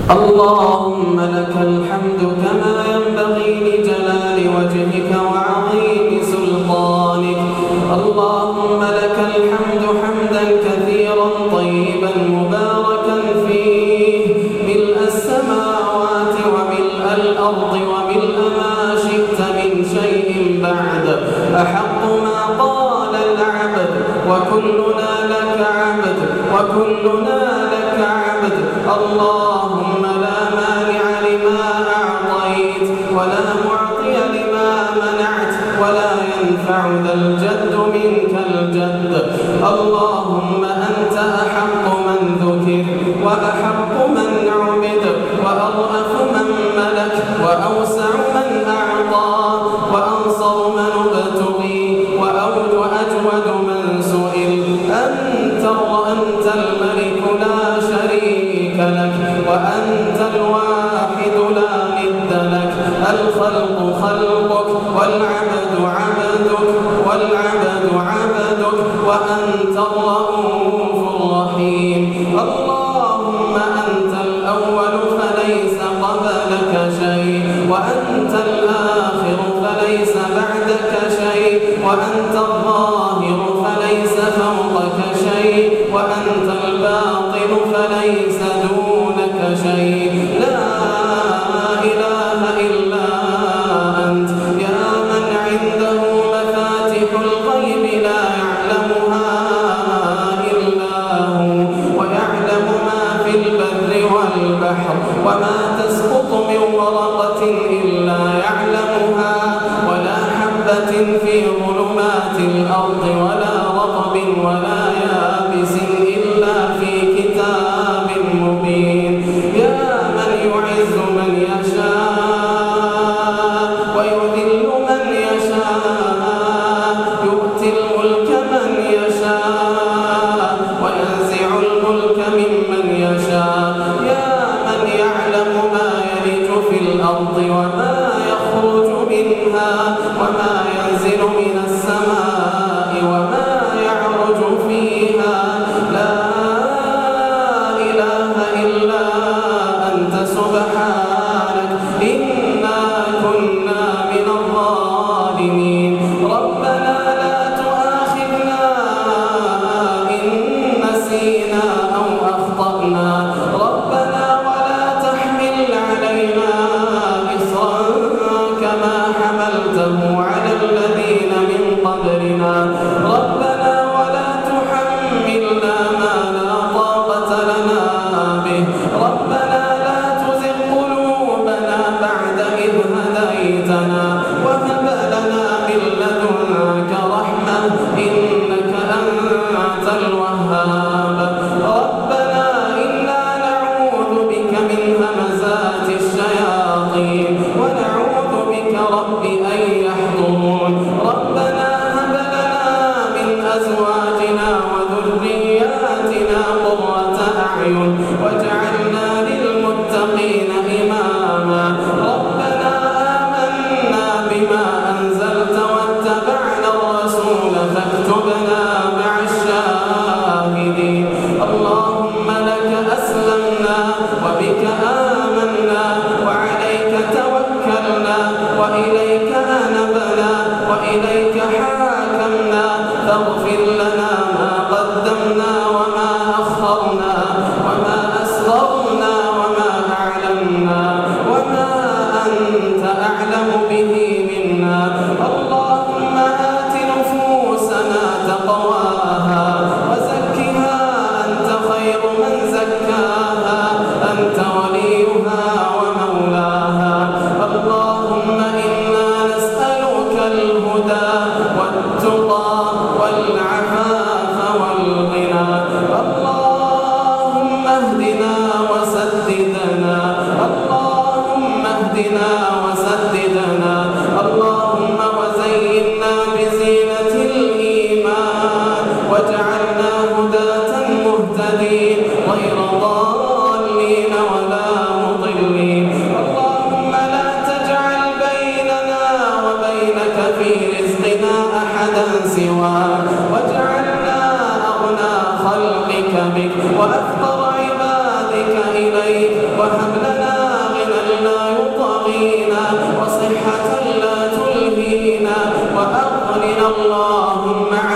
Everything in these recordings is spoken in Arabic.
اللهم لك الحمد كما ينبغي لجلال وجهك وعظيم سلطانك. اللهم لك الحمد حمدا كثيرا طيبا مباركا فيه، ملء السماوات وملء الأرض وملء ما شئت من شيء بعد. أحق ما قال العبد وكلنا لك عبد وكلنا لك عبد. اللهم لا مانع لما أعطيت ولا معطي لما منعت ولا ينفع ذا الجد منك الجد. اللهم أنت أحق من ذكر وأحق من عبد وأرأف من ملك وأوسع من أعطى وأنصر من ابتغي وأجود من سئل. أنت الملك لا شريك لك وأنت الواحد لا ند لك. الخلق خلقك والعبد عبدك وأنت الرؤوف الرحيم. اللهم أنت الأول فليس قبلك شيء وأنت الآخر فليس بعدك شيء وأنت الظاهر فليس فوقك شيء وأنت الباطن فليس دونك شيء. لا إله إلا أنت يا من عنده مفاتح الغيب لا يعلمها إلا هو ويعلم ما في البر والبحر وما تسقط من ورقة إلا يعلمها ولا حبة في ظلمات الأرض ولا رطب ولا يابس إلا في كتاب مبين. يا من يعز من يشاء ويذل من يشاء، يؤتي الملك من يشاء وينزع الملك ممن يشاء. يا من يعلم ما يلج في الأرض وما يخرج منها وما ينزل من السماء وما يعرج فيها. لا إله إلا أنت سبحانك إنا كنا من الظالمين. ربنا لا تؤاخذنا إن نسينا أو أخطأنا. ربنا ولا تحمل علينا إصرا كما حملته على الذين من قبلنا.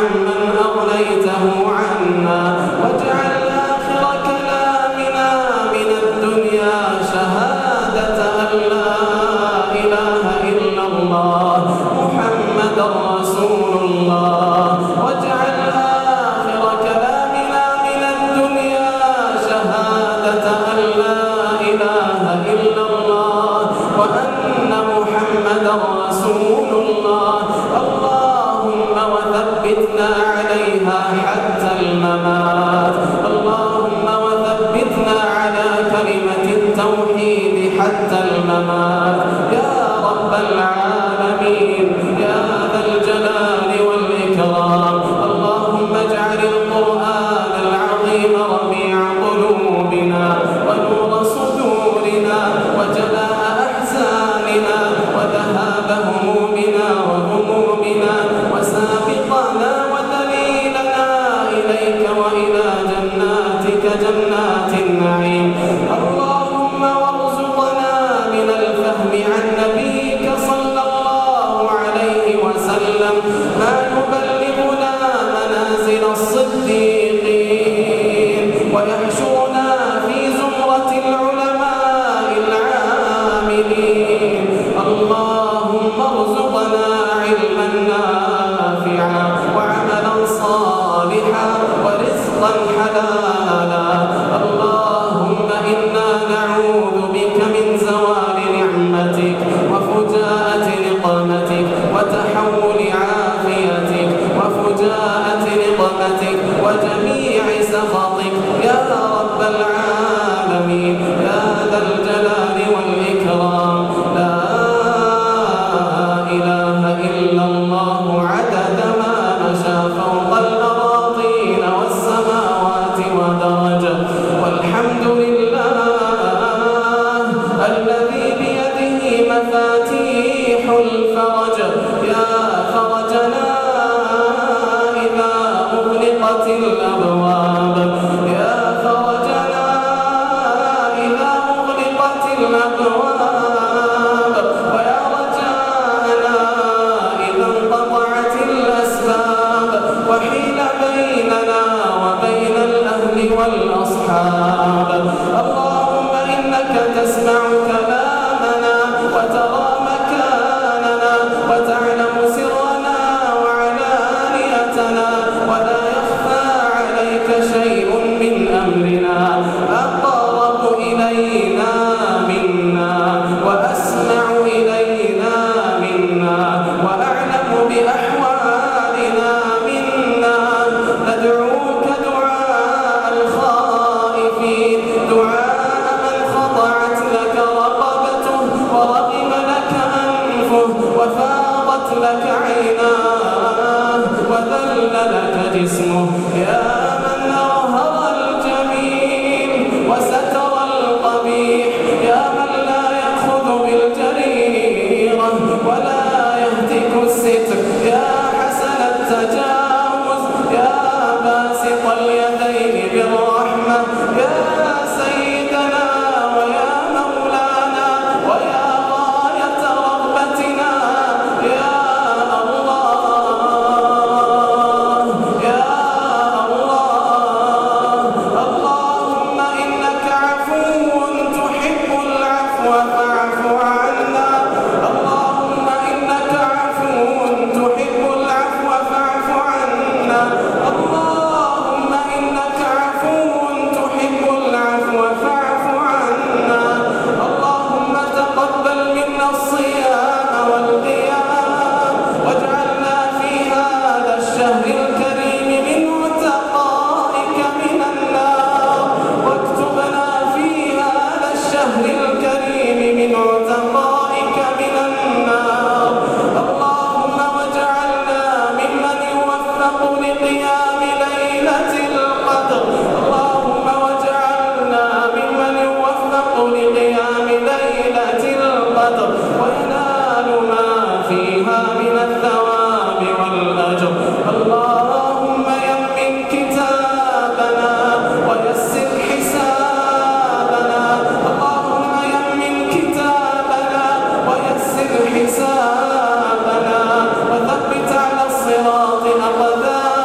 عمن أغنيته عنا، واجعل آخر كلامنا من الدنيا شهادة أن لا إله إلا الله محمد رسول الله، واجعل آخر كلامنا من الدنيا شهادة أن لا إله إلا الله وأن محمد رسول الله. اللهم وثبتنا عليها حتى الممات، اللهم وثبتنا على كلمة التوحيد حتى الممات يا رب العالمين يا ذا الجلال والإكرام. اللهم اجعل القرآن العظيم ربيع قلوبنا ونور صدورنا وجلاء أحزاننا وذهاب همومنا وغمومنا وسابقنا ودليلنا إليك وإلى جناتك جنات النعيم. اللهم وارزقنا من الفهم عن نبيك صلى الله عليه وسلم ما يبلغنا منازل الصديقين ويحشرنا في زمرة العلماء العاملين. اللهم ارزقنا علما نافعا وعملا صالحا ورزقا حلالا. اللهم إنا نعوذ بك من زوال نعمتك وفجاءة نقمتك وتحول عافيتك وفجاءة نقمتك وجميع سخطك يا رب العالمين يا ذا الجلال والإكرام. لا إله إلا الله عدد ما مشى فوق الأراضين والسماوات ودرجة، والحمد لله الذي بيده مفاتيح الفرج. يا فرجنا إذا أغلقت الأبواب، يا فرجنا إذا أغلقت الأبواب، ويا رجاءنا إذا انقطعت الأسباب وحيل بيننا وبين الأهل والأصحاب. اللهم إنك تسمع كلامنا وترى مكاننا وتعلم سرنا وعلانيتنا ولا يخفى عليك شيء من أمرنا. أقرب إلينا منا وأسمع إلينا منا وأعلم بأحوالنا منا. ندعوك دعاء الخائفين، دعاء من خضعت لك رقبته ورغم لك أنفه وفاضت لك عيناه وذل لك جسمه. يا من أظهر الجميل وستر القبيح، يا من لا يأخذ بالجريرة ولا يهتك الستر، يا حسن التجاوز، يا باسط اليدين بالرحمة، يا سيدنا ويا مولانا ويا غاية رغبتنا. يا الله يا الله. اللهم إنك عفو تحب العفو فاعف عنا. اللهم إنك عفو تحب العفو فاعف عنا. اللهم إنك عفو تحب العفو فاعف عنا. اللهم تقبل منا الصيام والقيام واجعلنا في هذا الشهر الكريم من عتقائك من النار، واكتبنا في هذا الشهر الكريم من عتقائك من النار. اللهم واجعلنا ممن يوفق لقيام ليلة القدر. اللهم واجعلنا ممن يوفق لقيام ليلة القدر وينال ما فيها من الثواب والأجر. اللهم يمن كتابنا ويسر حسابنا. اللهم يمن كتابنا ويسر حسابنا وثبت على الصراط أقدامنا.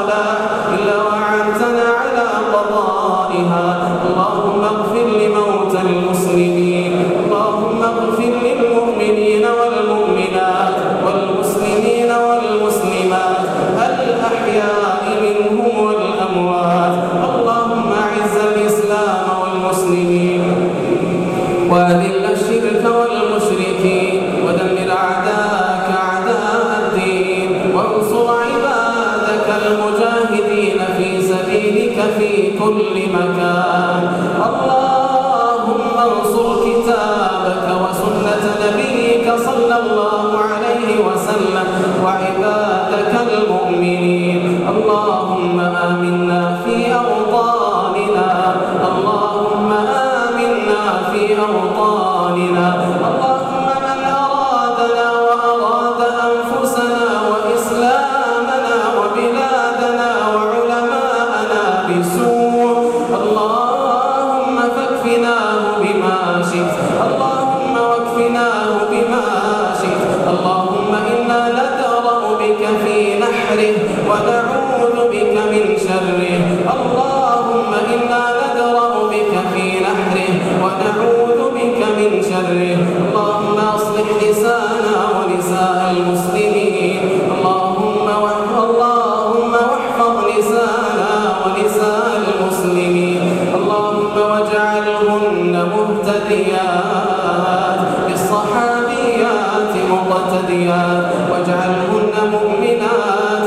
صلاح إلا وأعنتنا على قضائها. اللهم اغفر لموتى المسلمين، اللهم اغفر للمؤمنين والمؤمنات والمسلمين والمسلمات الأحياء منهم والأموات. اللهم أعز الإسلام والمسلمين وأذل الشرك والمشركين ودمر أعداءك أعداء الدين وانصر عبادك المجاهدين في سبيلك في كل مكان. اللهم انصر كتابك وسنة نبيك صلى الله عليه وسلم وعبادك المؤمنين. اللهم آمنا في أوطاننا، اللهم آمنا في أوطاننا. اللهم من أرادنا وأراد أنفسنا وإسلامنا وبلادنا وعلماءنا بسوء، اللهم فاكفناه بما شئت، اللهم واكفناه بما شئت. اللهم إنا ندرأ بك في نحره ونعوذ بك من شره. اللهم إنا ندرأ بك في نحره ونعوذ بك من شره. اللهم أصلح لسانا ولسان المسلمين. اللهم واحفظ لسانا ولسان المسلمين. اللهم واجعلهن مهتديات بالصحابيات مقتديات، واجعلهن مؤمنات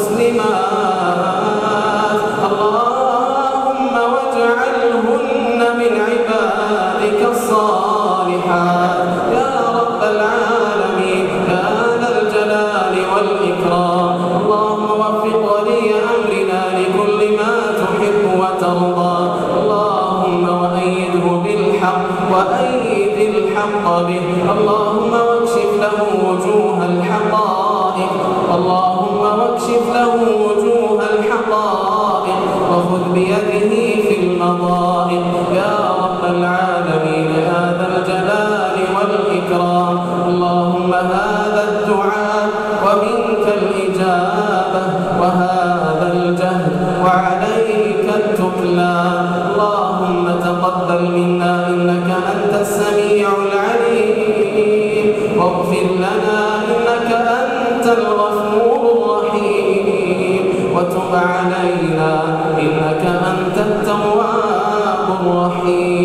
مسلمات. اللهم واجعلهن من عبادك الصالحات يا رب العالمين يا ذا الجلال والإكرام. اللهم وفق ولي أمرنا لكل ما تحب وترضى. اللهم وأيده بالحق وأيد الحق به. اللهم واكشف له وجوه الحقائق، اللهم واكشف له وجوه الحقائق وخذ بيده في المضائق يا رب العالمين يا ذا الجلال والإكرام. اللهم هذا الدعاء ومنك الإجابة وهذا الجهد وعليك التكلان. اللهم تقبل منا إنك أنت السميع العليم، واغفر لنا إنك أنت الغفور الرحيم، وتب علينا إنك أنت التواب الرحيم.